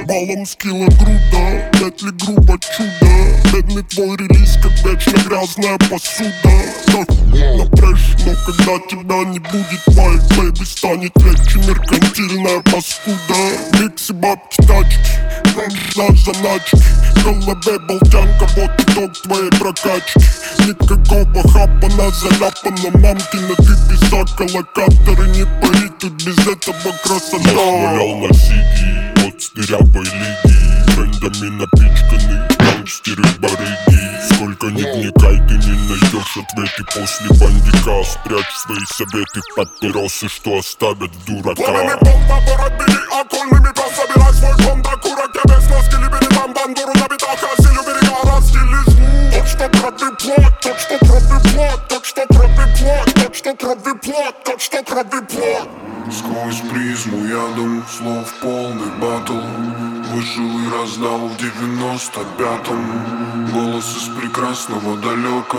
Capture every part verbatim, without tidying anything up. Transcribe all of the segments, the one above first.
Балом скилла груда, блять ли грубо чудо. Бедный твой релиз, как вечно грязная посуда. Нахуй напрячь, но когда тебя не будет, моих бэйби станет легче меркантильная паскуда. Миксы, бабки, тачки, наш заначки. В голове болтянка, вот итог твоей прокачки. Никакого хапа на заляпанном мамкина. Ты писака, локаторы не пари, тут без этого красота. Насвалял на сиги, от с дырявой лиги. Брендами напичканы гангстеры барыги. Сколько ни вникай, ты не найдешь ответы после бандика. Спрячь свои советы в папиросы, что оставят дурака. Пламями бомба, город бери, окольными бал. Собирай свой фон до курок, тебе сноски, бери там бандуру на битах. Осилю берега, расстелись. Так что крови плоть, так что крови плоть, так что крови плоть, так что крови плоть, так что крови плоть. Сквозь призму ядом слов полный батл. Выжил и раздал в девяносто пятом. Голос из прекрасного далека.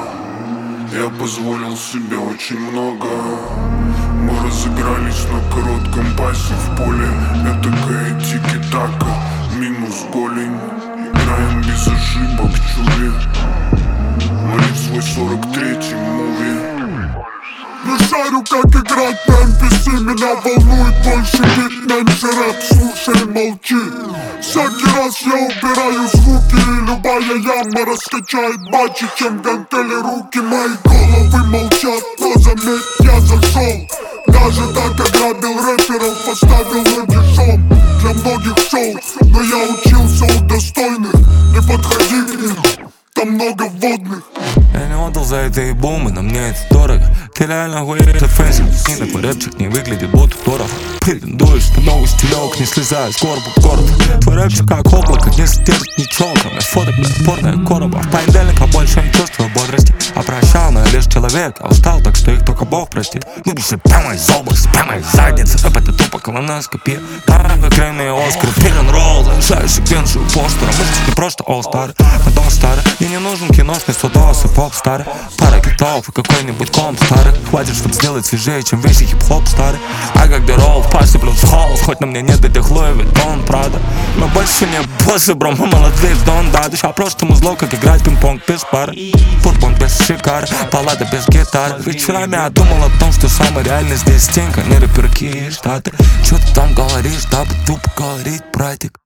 Я позволил себе очень много. Мы разыгрались на коротком пасе в поле. Этакая тики-така, минус голень. Играем без ошибок, чули. Ловить свой сорок третий муви. Не шарю, как играть на эм пи си. Меня волнует больше бит, меньше рэп, слушай, молчи. Всякий раз я убираю звуки, и любая яма раскачает бачи, чем гантели руки. Мои головы молчат, но заметь, я зашел. Даже так ограбил рэперов, поставил нагишом. Для многих шоу, но я учился у достойных. Не подходи к ним, там много водных. Я не отдал за это и бомбы, но мне это дорого. Ты реально охуеть от фэнси. Не такой рэпчик не выглядит, будто дорого. Претендуешь на новый стилек, не слезая с горба в город. Твой рэпчик как облако, не сдержит ничего, кроме фоток, бесспорная короба. В понедельник побольше не чувствую бодрости. Обращал, но я лишь человек, я устал, так что их только Бог простит. Выбросы прямо из области, прямо из задницы. Рэп это тупо колоноскопия. Там как Грэмми и Оскар, пирен-ролл. Занижаю секвенцию постера. Мы здесь не просто all-star, а дом старый. Мне не нужен киношный судос и поп старый. Пара китов и какой-нибудь комп старый. Хватит, чтоб сделать свежее, чем весь хип-хоп старый. А когда ролл в пассе плюс холл. Хоть на мне нет этих Луи Виттон, Прада. Но больше не боссы, бро, мы молодые, дон дадыш. А прошлому зло, как играть пинг-понг без пары. Пурпон без шикар, баллада без гитары. Вечерами я думал о том, что самый реальный здесь стенка. Не рэперки и штаты. Чё ты там говоришь, дабы тупо говорить, братик?